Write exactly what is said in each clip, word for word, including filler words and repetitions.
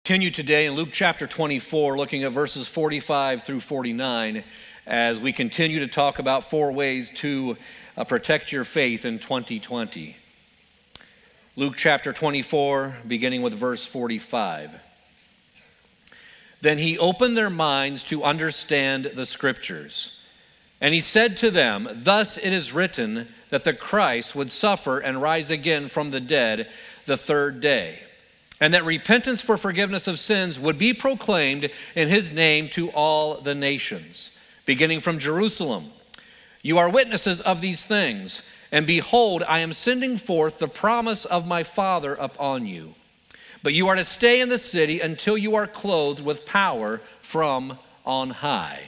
continue today in Luke chapter twenty-four, looking at verses forty-five through forty-nine, as we continue to talk about four ways to uh, protect your faith in twenty twenty. Luke chapter twenty-four, beginning with verse forty-five. Then he opened their minds to understand the scriptures. And he said to them, "Thus it is written that the Christ would suffer and rise again from the dead the third day, and that repentance for forgiveness of sins would be proclaimed in his name to all the nations, beginning from Jerusalem. You are witnesses of these things, and behold, I am sending forth the promise of my Father upon you. But you are to stay in the city until you are clothed with power from on high."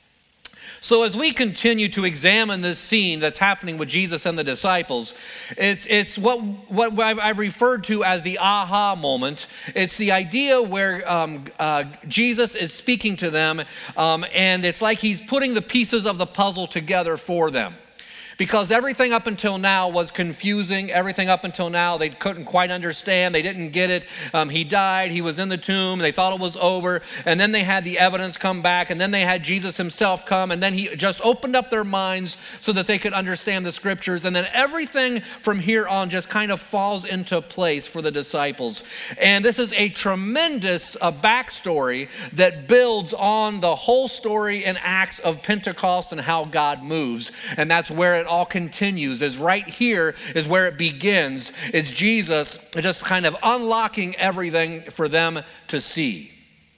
So as we continue to examine this scene that's happening with Jesus and the disciples, it's, it's what, what I've, I've referred to as the aha moment. It's the idea where um, uh, Jesus is speaking to them, um, and it's like he's putting the pieces of the puzzle together for them. Because everything up until now was confusing. Everything up until now they couldn't quite understand. They didn't get it. Um, he died. He was in the tomb. They thought it was over. And then they had the evidence come back. And then they had Jesus himself come. And then he just opened up their minds so that they could understand the scriptures. And then everything from here on just kind of falls into place for the disciples. And this is a tremendous uh, backstory that builds on the whole story in Acts of Pentecost and how God moves. And that's where it all continues, is right here is where it begins, is Jesus just kind of unlocking everything for them to see.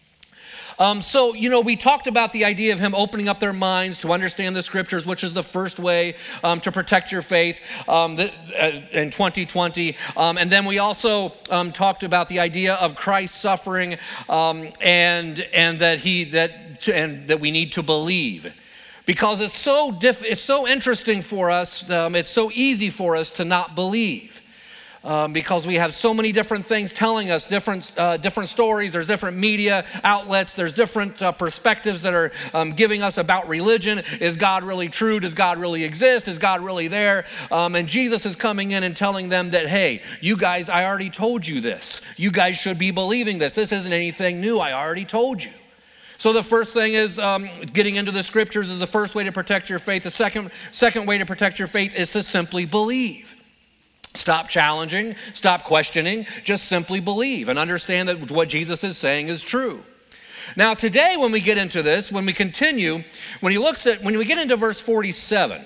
Um, so, you know, we talked about the idea of him opening up their minds to understand the scriptures, which is the first way um, to protect your faith um, the, uh, in twenty twenty. Um, and then we also um, talked about the idea of Christ suffering um, and and that he that and that we need to believe. Because it's so diff- it's so interesting for us, um, it's so easy for us to not believe. Um, because we have so many different things telling us different uh, different stories. There's different media outlets. There's different uh, perspectives that are um, giving us about religion. Is God really true? Does God really exist? Is God really there? Um, and Jesus is coming in and telling them that, hey, you guys, I already told you this. You guys should be believing this. This isn't anything new. I already told you. So the first thing is um, getting into the scriptures is the first way to protect your faith. The second, second way to protect your faith is to simply believe. Stop challenging, stop questioning, just simply believe and understand that what Jesus is saying is true. Now today when we get into this, when we continue, when he looks at, when we get into verse forty-seven,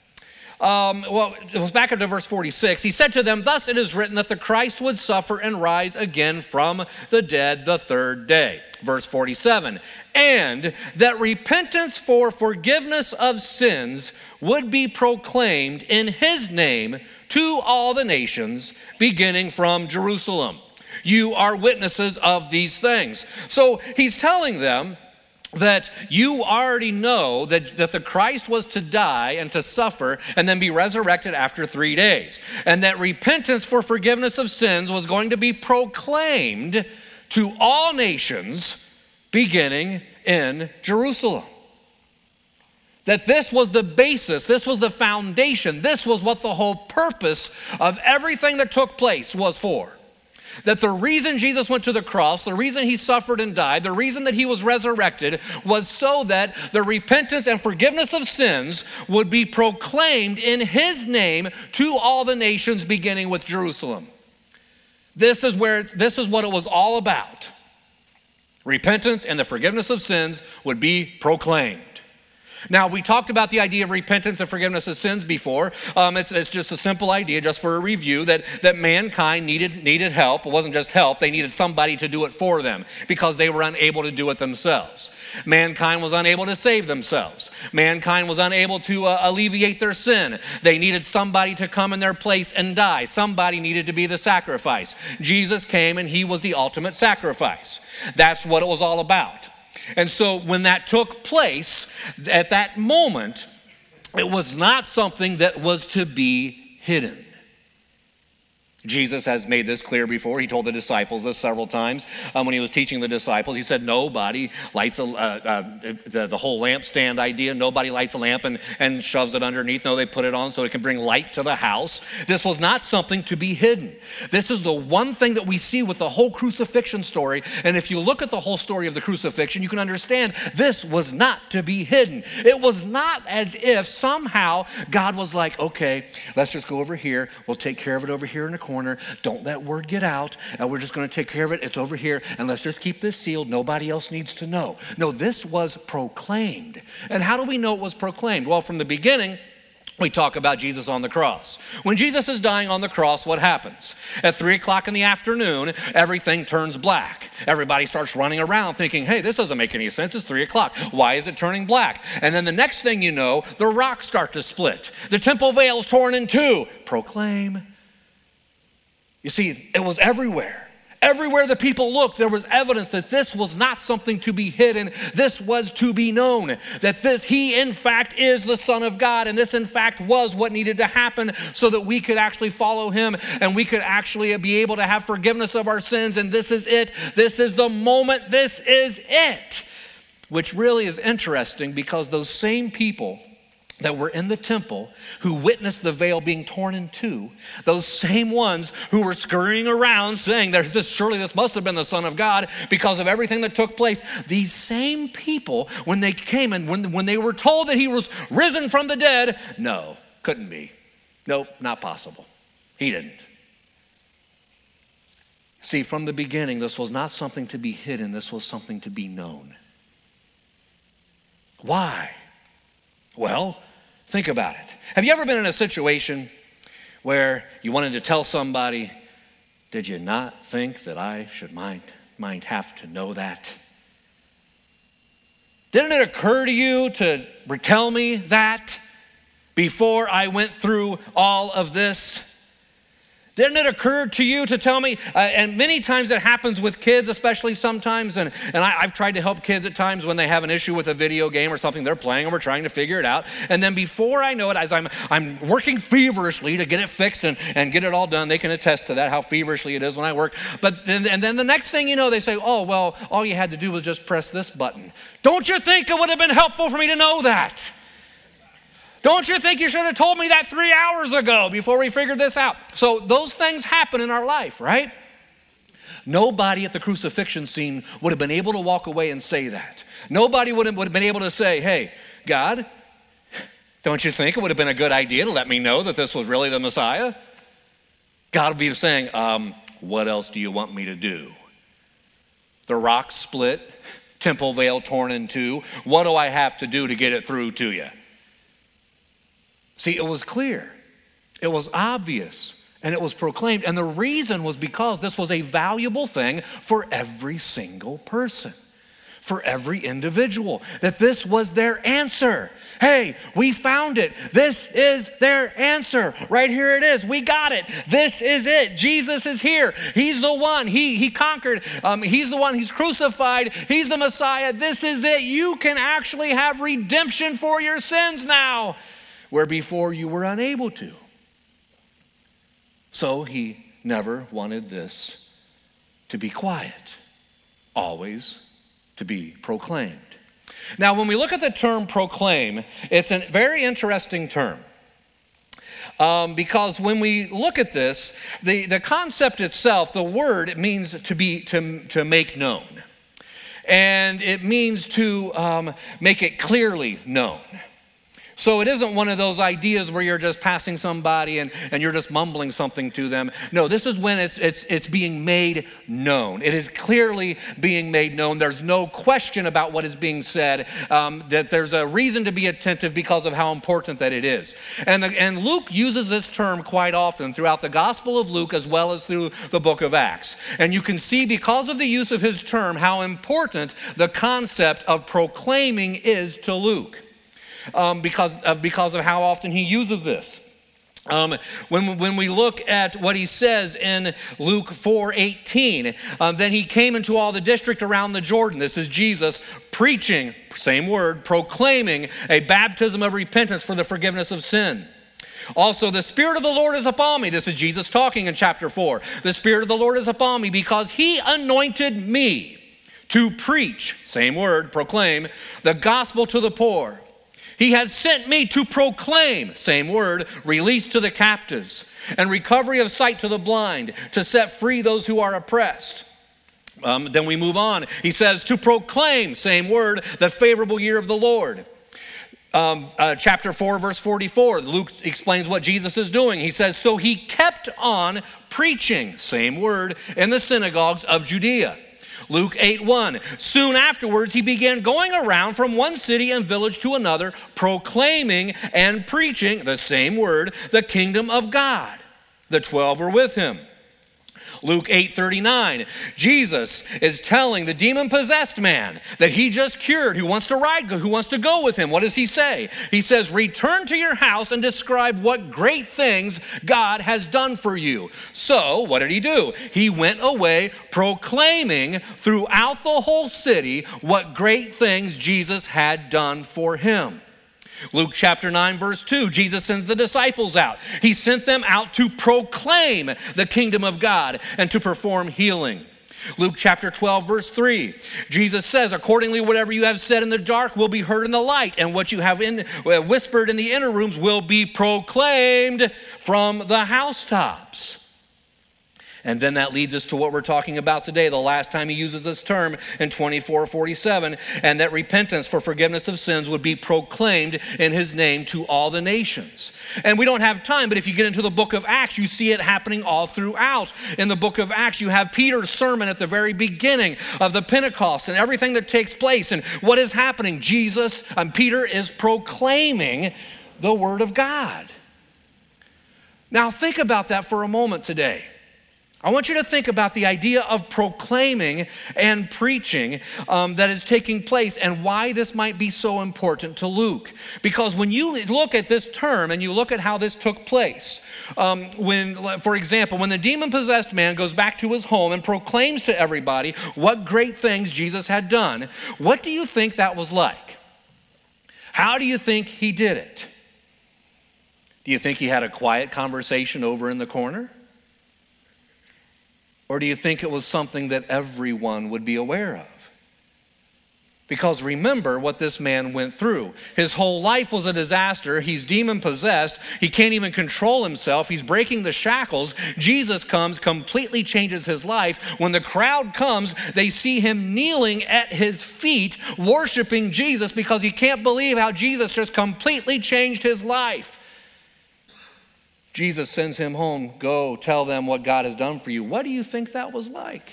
Um, well, it was back up to verse forty-six. He said to them, "Thus it is written that the Christ would suffer and rise again from the dead the third day." Verse forty-seven, "And that repentance for forgiveness of sins would be proclaimed in his name to all the nations, beginning from Jerusalem. You are witnesses of these things." So he's telling them that you already know that, that the Christ was to die and to suffer and then be resurrected after three days. And that repentance for forgiveness of sins was going to be proclaimed to all nations beginning in Jerusalem. That this was the basis, this was the foundation, this was what the whole purpose of everything that took place was for. That the reason Jesus went to the cross, the reason he suffered and died, the reason that he was resurrected was so that the repentance and forgiveness of sins would be proclaimed in his name to all the nations beginning with Jerusalem. This is where, this is what it was all about. Repentance and the forgiveness of sins would be proclaimed. Now, we talked about the idea of repentance and forgiveness of sins before. Um, it's, it's just a simple idea, just for a review, that, that mankind needed, needed help. It wasn't just help. They needed somebody to do it for them because they were unable to do it themselves. Mankind was unable to save themselves. Mankind was unable to uh, alleviate their sin. They needed somebody to come in their place and die. Somebody needed to be the sacrifice. Jesus came and he was the ultimate sacrifice. That's what it was all about. And so when that took place, at that moment, it was not something that was to be hidden. Jesus has made this clear before. He told the disciples this several times um, when he was teaching the disciples. He said, nobody lights a, uh, uh, the, the whole lampstand idea. Nobody lights a lamp and, and shoves it underneath. No, they put it on so it can bring light to the house. This was not something to be hidden. This is the one thing that we see with the whole crucifixion story. And if you look at the whole story of the crucifixion, you can understand this was not to be hidden. It was not as if somehow God was like, okay, let's just go over here. We'll take care of it over here in the corner. Don't let word get out. And we're just going to take care of it. It's over here. And let's just keep this sealed. Nobody else needs to know. No, this was proclaimed. And how do we know it was proclaimed? Well, from the beginning, we talk about Jesus on the cross. When Jesus is dying on the cross, what happens? At three o'clock in the afternoon, everything turns black. Everybody starts running around thinking, hey, this doesn't make any sense. It's three o'clock. Why is it turning black? And then the next thing you know, the rocks start to split. The temple veil is torn in two. Proclaim. You see, it was everywhere. Everywhere the people looked, there was evidence that this was not something to be hidden. This was to be known. That this, he in fact is the Son of God. And this in fact was what needed to happen so that we could actually follow him and we could actually be able to have forgiveness of our sins. And this is it. This is the moment. This is it. Which really is interesting because those same people that were in the temple who witnessed the veil being torn in two, those same ones who were scurrying around saying that this, surely this must have been the Son of God because of everything that took place. These same people, when they came and when, when they were told that he was risen from the dead, no, couldn't be. Nope, not possible. He didn't. See, from the beginning, this was not something to be hidden. This was something to be known. Why? Well, think about it. Have you ever been in a situation where you wanted to tell somebody, did you not think that I should mind, mind have to know that? Didn't it occur to you to tell me that before I went through all of this? Didn't it occur to you to tell me? Uh, and many times it happens with kids, especially sometimes. And, and I, I've tried to help kids at times when they have an issue with a video game or something they're playing and we're trying to figure it out. And then before I know it, as I'm, I'm working feverishly to get it fixed and, and get it all done, they can attest to that, how feverishly it is when I work. But then, and then the next thing you know, they say, oh, well, all you had to do was just press this button. Don't you think it would have been helpful for me to know that? Don't you think you should have told me that three hours ago before we figured this out? So those things happen in our life, right? Nobody at the crucifixion scene would have been able to walk away and say that. Nobody would have, would have been able to say, hey, God, don't you think it would have been a good idea to let me know that this was really the Messiah? God would be saying, um, what else do you want me to do? The rock split, temple veil torn in two. What do I have to do to get it through to you? See, it was clear, it was obvious, and it was proclaimed. And the reason was because this was a valuable thing for every single person, for every individual, that this was their answer. Hey, we found it. This is their answer. Right here it is. We got it. This is it. Jesus is here. He's the one. He, he conquered. Um, he's the one. He's crucified. He's the Messiah. This is it. You can actually have redemption for your sins now, where before you were unable to. So he never wanted this to be quiet, always to be proclaimed. Now, when we look at the term proclaim, it's a very interesting term. Um, because when we look at this, the, the concept itself, the word, it means to be, to, to make known. And it means to um, make it clearly known. So it isn't one of those ideas where you're just passing somebody and, and you're just mumbling something to them. No, this is when it's, it's, it's being made known. It is clearly being made known. There's no question about what is being said, um, that there's a reason to be attentive because of how important that it is. And, the, and Luke uses this term quite often throughout the Gospel of Luke as well as through the book of Acts. And you can see because of the use of his term how important the concept of proclaiming is to Luke. Um, because of because of how often he uses this. Um, when, when we look at what he says in Luke four eighteen, um, then he came into all the district around the Jordan. This is Jesus preaching, same word, proclaiming a baptism of repentance for the forgiveness of sin. Also, the Spirit of the Lord is upon me. This is Jesus talking in chapter four. The Spirit of the Lord is upon me because he anointed me to preach, same word, proclaim, the gospel to the poor. He has sent me to proclaim, same word, release to the captives and recovery of sight to the blind, to set free those who are oppressed. Um, then we move on. He says to proclaim, same word, the favorable year of the Lord. Um, uh, chapter four, verse forty-four, Luke explains what Jesus is doing. He says, so he kept on preaching, same word, in the synagogues of Judea. Luke eight one, soon afterwards he began going around from one city and village to another, proclaiming and preaching, the same word, the kingdom of God. The twelve were with him. Luke eight thirty-nine, Jesus is telling the demon-possessed man that he just cured, who wants to ride, who wants to go with him. What does he say? He says, return to your house and describe what great things God has done for you. So, what did he do? He went away proclaiming throughout the whole city what great things Jesus had done for him. Luke chapter nine, verse two, Jesus sends the disciples out. He sent them out to proclaim the kingdom of God and to perform healing. Luke chapter twelve, verse three, Jesus says, accordingly, whatever you have said in the dark will be heard in the light, and what you have in, uh, whispered in the inner rooms will be proclaimed from the housetops. And then that leads us to what we're talking about today, the last time he uses this term in twenty-four forty-seven, and that repentance for forgiveness of sins would be proclaimed in his name to all the nations. And we don't have time, but if you get into the book of Acts, you see it happening all throughout. In the book of Acts, you have Peter's sermon at the very beginning of the Pentecost and everything that takes place. And what is happening? Jesus, and Peter is proclaiming the word of God. Now think about that for a moment today. I want you to think about the idea of proclaiming and preaching um, that is taking place and why this might be so important to Luke. Because when you look at this term and you look at how this took place, um, when, for example, when the demon-possessed man goes back to his home and proclaims to everybody what great things Jesus had done, what do you think that was like? How do you think he did it? Do you think he had a quiet conversation over in the corner? Or do you think it was something that everyone would be aware of? Because remember what this man went through. His whole life was a disaster. He's demon-possessed. He can't even control himself. He's breaking the shackles. Jesus comes, completely changes his life. When the crowd comes, they see him kneeling at his feet, worshiping Jesus because he can't believe how Jesus just completely changed his life. Jesus sends him home, go tell them what God has done for you. What do you think that was like?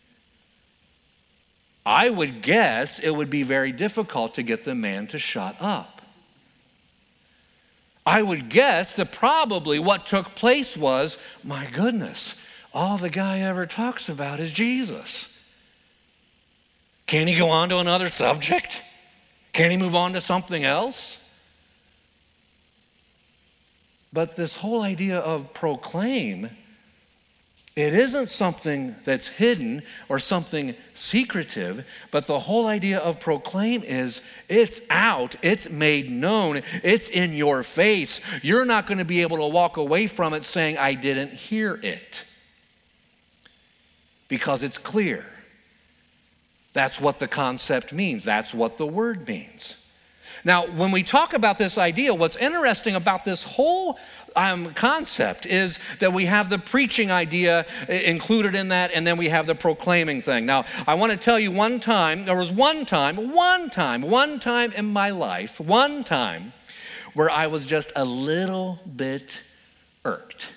I would guess it would be very difficult to get the man to shut up. I would guess that probably what took place was, my goodness, all the guy ever talks about is Jesus. Can he go on to another subject? Can he move on to something else? But this whole idea of proclaim, it isn't something that's hidden or something secretive, but the whole idea of proclaim is it's out, it's made known, it's in your face. You're not going to be able to walk away from it saying, I didn't hear it. Because it's clear. That's what the concept means. That's what the word means. Now, when we talk about this idea, what's interesting about this whole um, concept is that we have the preaching idea included in that, and then we have the proclaiming thing. Now, I want to tell you one time, there was one time, one time, one time in my life, one time where I was just a little bit irked.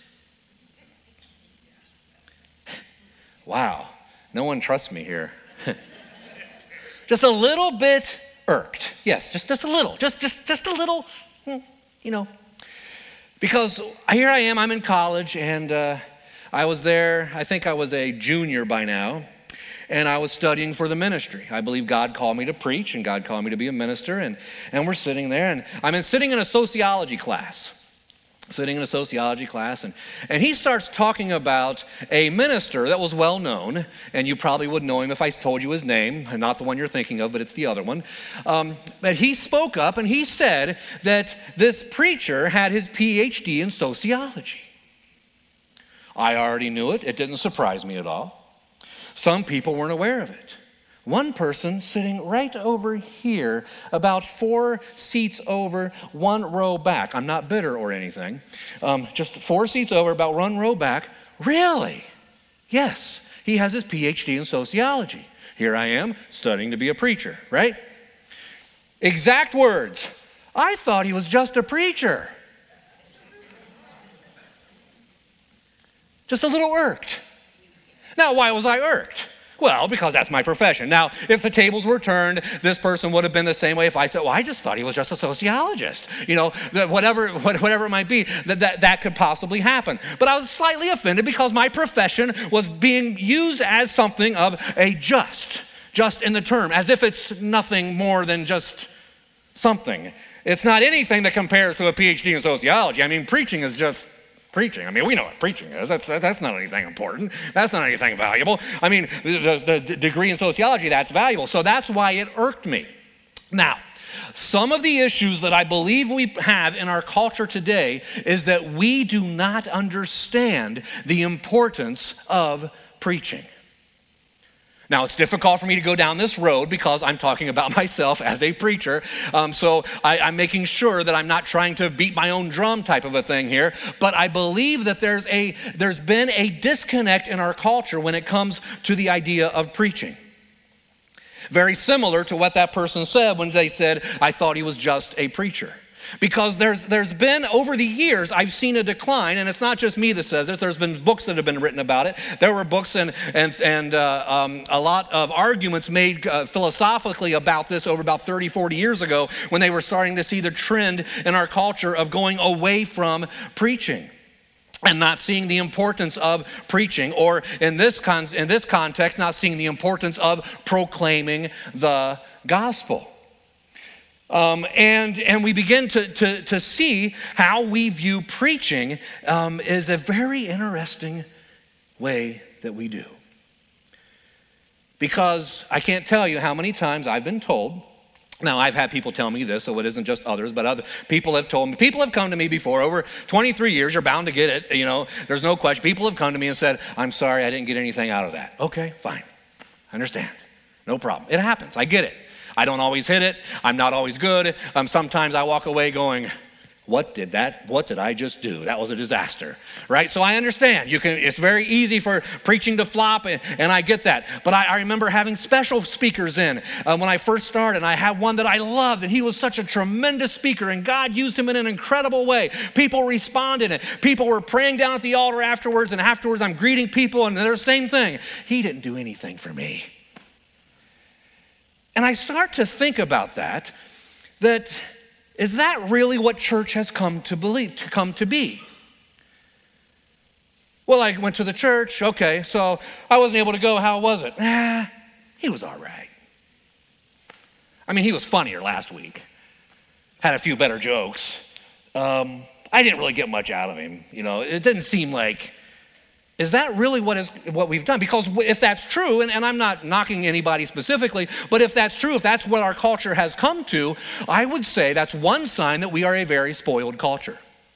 Wow, no one trusts me here. Just a little bit irked. Yes, just, just a little, just, just, just a little, you know. Because here I am, I'm in college, and uh, I was there, I think I was a junior by now, and I was studying for the ministry. I believe God called me to preach, and God called me to be a minister, and, and we're sitting there, and I'm in, sitting in a sociology class. sitting in a sociology class, and, and he starts talking about a minister that was well known, and you probably would know him if I told you his name, and not the one you're thinking of, but it's the other one. Um, but he spoke up and he said that this preacher had his P H D in sociology. I already knew it. It didn't surprise me at all. Some people weren't aware of it. One person sitting right over here, about four seats over, one row back. I'm not bitter or anything. Um, just four seats over, about one row back. Really? Yes, he has his P H D in sociology. Here I am studying to be a preacher, right? Exact words. I thought he was just a preacher. Just a little irked. Now, why was I irked? Well, because that's my profession. Now, if the tables were turned, this person would have been the same way if I said, well, I just thought he was just a sociologist. You know, whatever, whatever it might be, that, that, that could possibly happen. But I was slightly offended because my profession was being used as something of a just, just in the term, as if it's nothing more than just something. It's not anything that compares to a P H D in sociology. I mean, preaching is just preaching. I mean, we know what preaching is. That's, that's not anything important. That's not anything valuable. I mean, the, the degree in sociology, that's valuable. So that's why it irked me. Now, some of the issues that I believe we have in our culture today is that we do not understand the importance of preaching. Now, it's difficult for me to go down this road because I'm talking about myself as a preacher. Um, so I, I'm making sure that I'm not trying to beat my own drum type of a thing here. But I believe that there's a there's been a disconnect in our culture when it comes to the idea of preaching. Very similar to what that person said when they said, I thought he was just a preacher. Because there's there's been, over the years, I've seen a decline, and it's not just me that says this. There's been books that have been written about it. There were books and and and uh, um, a lot of arguments made uh, philosophically about this over about thirty, forty years ago when they were starting to see the trend in our culture of going away from preaching and not seeing the importance of preaching, or in this con- in this context, not seeing the importance of proclaiming the gospel. Um, and, and we begin to, to, to see how we view preaching um, is a very interesting way that we do. Because I can't tell you how many times I've been told, now I've had people tell me this, so it isn't just others, but other people have told me, people have come to me before, over twenty-three years, you're bound to get it, you know, there's no question. People have come to me and said, I'm sorry, I didn't get anything out of that. Okay, fine, I understand, no problem. It happens, I get it. I don't always hit it. I'm not always good. Um, sometimes I walk away going, what did that, what did I just do? That was a disaster, right? So I understand. You can. It's very easy for preaching to flop, and, and I get that. But I, I remember having special speakers in uh, when I first started, and I had one that I loved, and he was such a tremendous speaker, and God used him in an incredible way. People responded, and people were praying down at the altar afterwards, and afterwards I'm greeting people, and they're the same thing. He didn't do anything for me. And I start to think about that, that is that really what church has come to believe, to come to be? Well, I went to the church, okay, so I wasn't able to go, how was it? Ah, he was all right. I mean, he was funnier last week, had a few better jokes. Um, I didn't really get much out of him, you know, it didn't seem like, is that really what is what we've done? Because if that's true, and, and I'm not knocking anybody specifically, but if that's true, if that's what our culture has come to, I would say that's one sign that we are a very spoiled culture.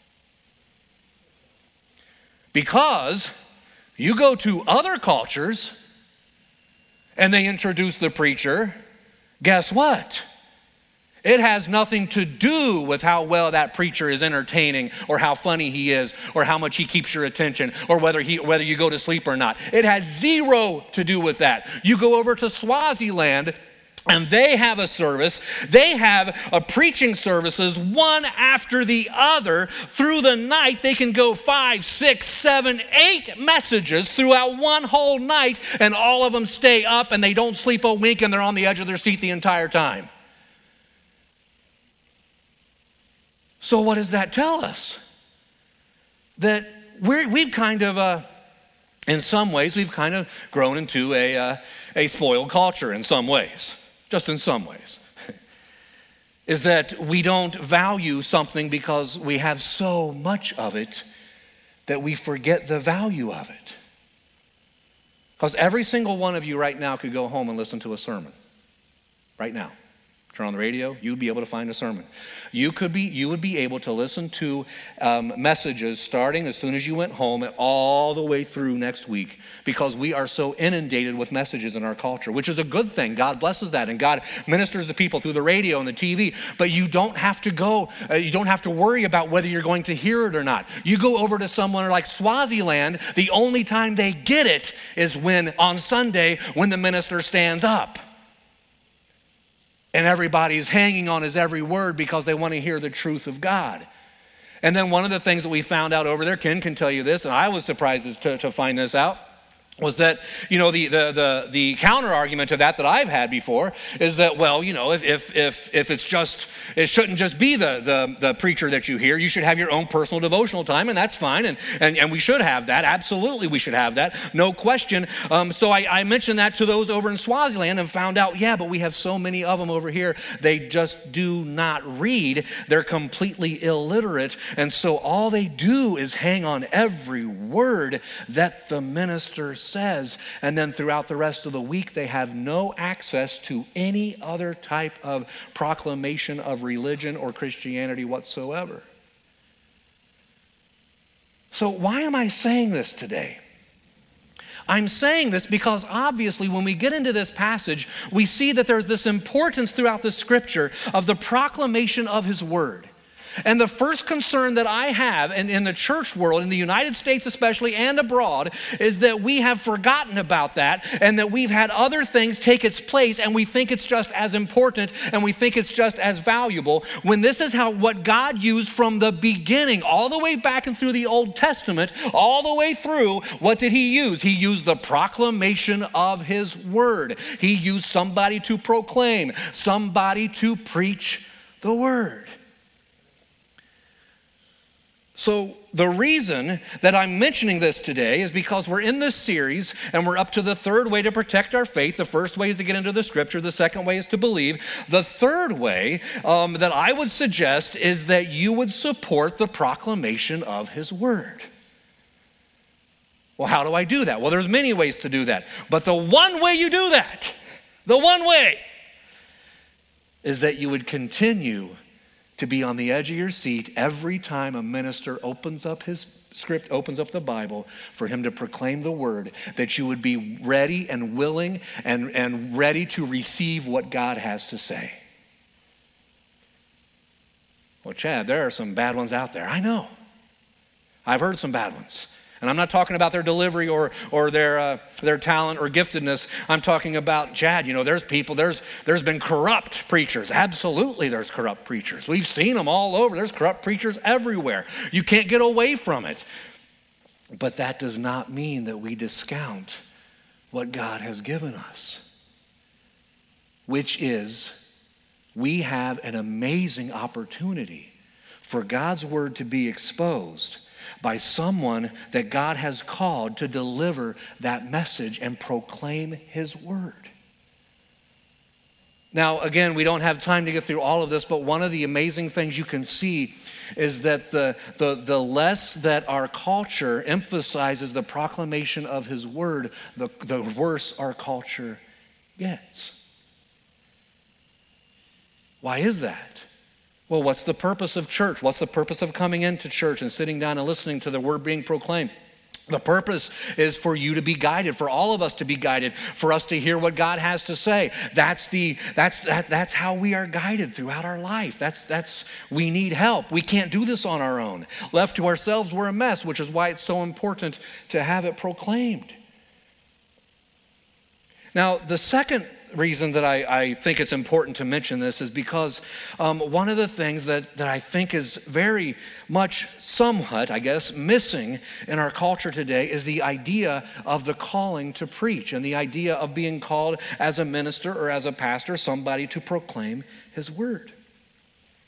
Because you go to other cultures and they introduce the preacher, guess what? It has nothing to do with how well that preacher is entertaining, or how funny he is, or how much he keeps your attention, or whether he whether you go to sleep or not. It has zero to do with that. You go over to Swaziland, and they have a service. They have a preaching services one after the other through the night. They can go five, six, seven, eight messages throughout one whole night, and all of them stay up and they don't sleep a wink, and they're on the edge of their seat the entire time. So what does that tell us? That we're, we've kind of, uh, in some ways, we've kind of grown into a, uh, a spoiled culture in some ways, just in some ways. is that we don't value something because we have so much of it that we forget the value of it. Because every single one of you right now could go home and listen to a sermon. Right now. Turn on the radio, you'd be able to find a sermon. You could be, you would be able to listen to um, messages starting as soon as you went home and all the way through next week, because we are so inundated with messages in our culture, which is a good thing. God blesses that, and God ministers to people through the radio and the T V. But you don't have to go, uh, you don't have to worry about whether you're going to hear it or not. You go over to somewhere like Swaziland, the only time they get it is when on Sunday when the minister stands up. And everybody's hanging on his every word because they want to hear the truth of God. And then one of the things that we found out over there, Ken can tell you this, and I was surprised to, to find this out, was that, you know, the, the, the, the counter argument to that that I've had before is that, well, you know, if, if, if, if it's just, it shouldn't just be the, the, the preacher that you hear. You should have your own personal devotional time, and that's fine, and, and, and we should have that. Absolutely, we should have that, no question. Um, so I, I mentioned that to those over in Swaziland and found out, yeah, but we have so many of them over here, they just do not read. They're completely illiterate, and so all they do is hang on every word that the minister says, and then throughout the rest of the week they have no access to any other type of proclamation of religion or Christianity whatsoever. So why am I saying this today? I'm saying this because obviously when we get into this passage, we see that there's this importance throughout the scripture of the proclamation of his word. And the first concern that I have in, in the church world, in the United States especially and abroad, is that we have forgotten about that and that we've had other things take its place and we think it's just as important and we think it's just as valuable, when this is how what God used from the beginning, all the way back and through the Old Testament, all the way through. What did he use? He used the proclamation of his word. He used somebody to proclaim, somebody to preach the word. So the reason that I'm mentioning this today is because we're in this series and we're up to the third way to protect our faith. The first way is to get into the scripture. The second way is to believe. The third way um, that I would suggest is that you would support the proclamation of his word. Well, how do I do that? Well, there's many ways to do that. But the one way you do that, the one way, is that you would continue to be on the edge of your seat every time a minister opens up his script, opens up the Bible for him to proclaim the word, that you would be ready and willing and, and ready to receive what God has to say. Well, Chad, there are some bad ones out there. I know. I've heard some bad ones. And I'm not talking about their delivery or, or their, uh, their talent or giftedness. I'm talking about, Chad, you know, there's people, there's, there's been corrupt preachers. Absolutely there's corrupt preachers. We've seen them all over. There's corrupt preachers everywhere. You can't get away from it. But that does not mean that we discount what God has given us, which is we have an amazing opportunity for God's word to be exposed by someone that God has called to deliver that message and proclaim his word. Now, again, we don't have time to get through all of this, but one of the amazing things you can see is that the, the, the less that our culture emphasizes the proclamation of his word, the, the worse our culture gets. Why is that? Well, what's the purpose of church? What's the purpose of coming into church and sitting down and listening to the word being proclaimed? The purpose is for you to be guided, for all of us to be guided, for us to hear what God has to say. That's the that's that, that's how we are guided throughout our life. That's that's we need help. We can't do this on our own. Left to ourselves, we're a mess, which is why it's so important to have it proclaimed. Now, the second reason that I, I think it's important to mention this is because um, one of the things that, that I think is very much somewhat, I guess, missing in our culture today is the idea of the calling to preach and the idea of being called as a minister or as a pastor, somebody to proclaim his word.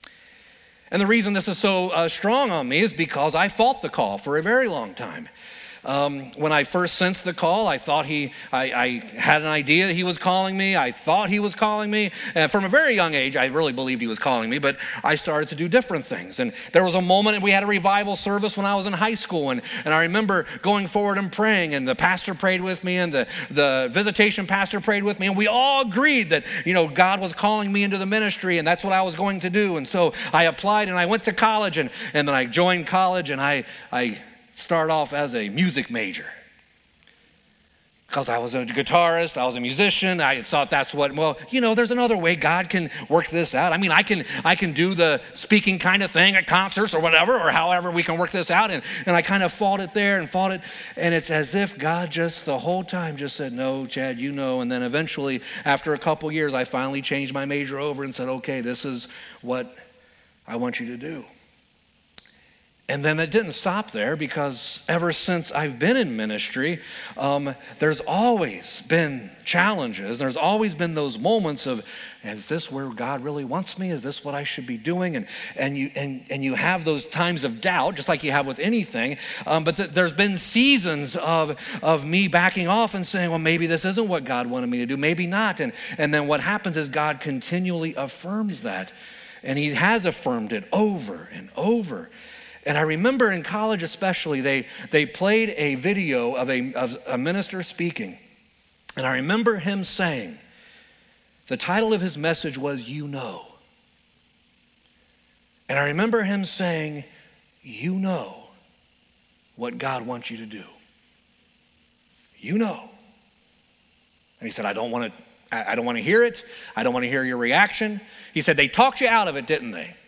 And the reason this is so uh, strong on me is because I fought the call for a very long time. Um, when I first sensed the call, I thought he, I, I had an idea he was calling me. I thought he was calling me. And from a very young age, I really believed he was calling me, but I started to do different things. And there was a moment, we had a revival service when I was in high school, and, and I remember going forward and praying, and the pastor prayed with me, and the, the visitation pastor prayed with me, and we all agreed that, you know, God was calling me into the ministry, and that's what I was going to do. And so I applied, and I went to college, and, and then I joined college, and I, I start off as a music major because I was a guitarist, I was a musician. I thought that's what, well, you know, there's another way God can work this out. I mean, I can I can do the speaking kind of thing at concerts or whatever, or however we can work this out. And, and I kind of fought it there and fought it. And it's as if God just the whole time just said, no, Chad, you know. And then eventually, after a couple years, I finally changed my major over and said, okay, this is what I want you to do. And then it didn't stop there, because ever since I've been in ministry, um, there's always been challenges. There's always been those moments of, is this where God really wants me? Is this what I should be doing? And and you and, and you have those times of doubt, just like you have with anything. Um, but th- there's been seasons of, of me backing off and saying, well, maybe this isn't what God wanted me to do. Maybe not. And, and then what happens is God continually affirms that. And he has affirmed it over and over. And I remember in college especially, they, they played a video of a, of a minister speaking. And I remember him saying, the title of his message was, You Know. And I remember him saying, you know what God wants you to do. You know. And he said, I don't want to, I don't want to hear it. I don't want to hear your reaction. He said, they talked you out of it, didn't they?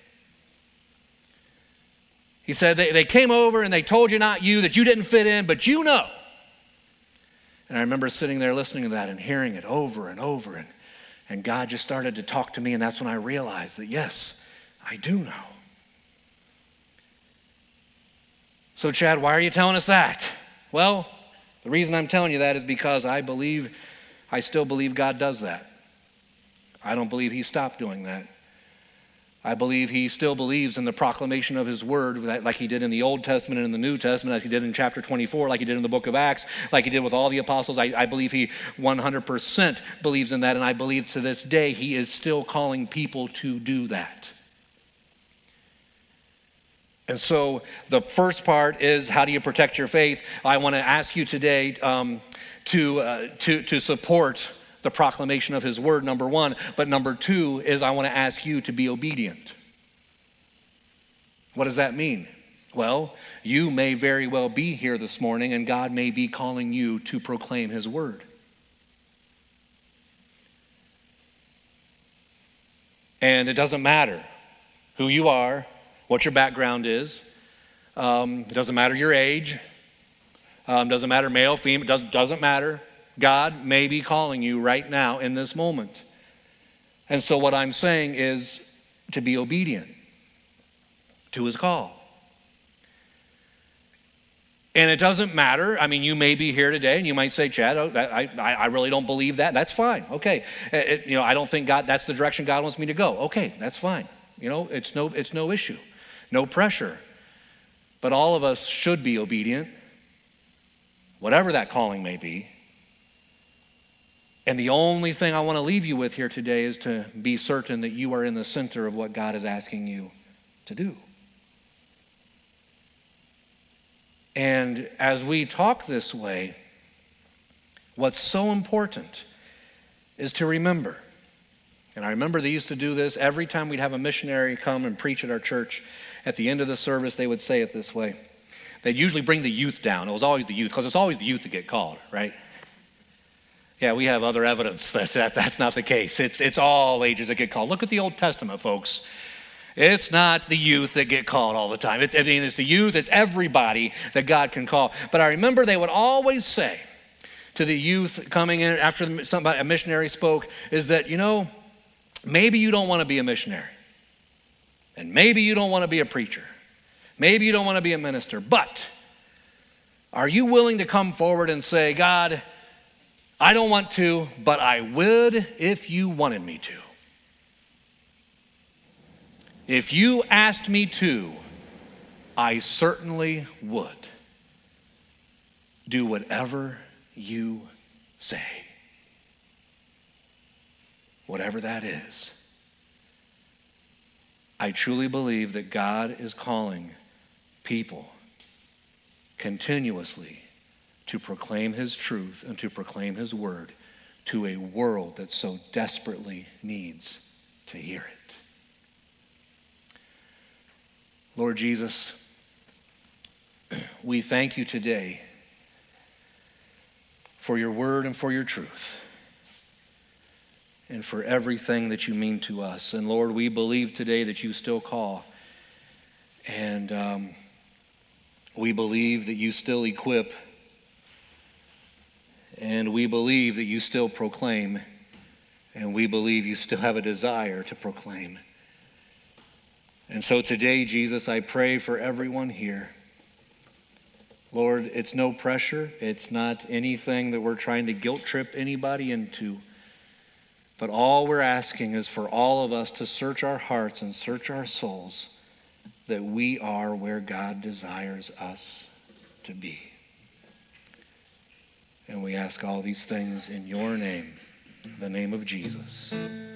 He said, they, they came over and they told you not you, that you didn't fit in, but you know. And I remember sitting there listening to that and hearing it over and over. And, and God just started to talk to me, and that's when I realized that, yes, I do know. So, Chad, why are you telling us that? Well, the reason I'm telling you that is because I believe, I still believe God does that. I don't believe he stopped doing that. I believe he still believes in the proclamation of his word, like he did in the Old Testament and in the New Testament, like he did in chapter twenty-four, like he did in the book of Acts, like he did with all the apostles. I, I believe he one hundred percent believes in that, and I believe to this day he is still calling people to do that. And so the first part is, how do you protect your faith? I want to ask you today um, to, uh, to, to support the proclamation of his word, number one. But number two is, I want to ask you to be obedient. What does that mean? Well, you may very well be here this morning, and God may be calling you to proclaim his word. And it doesn't matter who you are, what your background is. Um, it doesn't matter your age. Um, doesn't matter male, female. Does, doesn't matter. God may be calling you right now in this moment. And so what I'm saying is to be obedient to his call. And it doesn't matter. I mean, you may be here today and you might say, Chad, oh, that, I, I really don't believe that. That's fine. Okay. It, you know, I don't think God, that's the direction God wants me to go. Okay, that's fine. You know, it's no, it's no issue. No pressure. But all of us should be obedient, whatever that calling may be. And the only thing I want to leave you with here today is to be certain that you are in the center of what God is asking you to do. And as we talk this way, what's so important is to remember. And I remember they used to do this every time we'd have a missionary come and preach at our church. At the end of the service, they would say it this way. They'd usually bring the youth down. It was always the youth, because it's always the youth that get called, right? Yeah, we have other evidence that, that that's not the case. It's, it's all ages that get called. Look at the Old Testament, folks. It's not the youth that get called all the time. It's, I mean, it's the youth, it's everybody that God can call. But I remember they would always say to the youth coming in after somebody, a missionary spoke, is that, you know, maybe you don't want to be a missionary. And maybe you don't want to be a preacher. Maybe you don't want to be a minister. But are you willing to come forward and say, God, I don't want to, but I would if you wanted me to. If you asked me to, I certainly would. do whatever you say. Whatever that is. I truly believe that God is calling people continuously to proclaim his truth and to proclaim his word to a world that so desperately needs to hear it. Lord Jesus, we thank you today for your word and for your truth and for everything that you mean to us. And Lord, we believe today that you still call, and um, we believe that you still equip, and we believe that you still proclaim, and we believe you still have a desire to proclaim. And so today, Jesus, I pray for everyone here. Lord, it's no pressure. It's not anything that we're trying to guilt trip anybody into. But all we're asking is for all of us to search our hearts and search our souls that we are where God desires us to be. And we ask all these things in your name, the name of Jesus.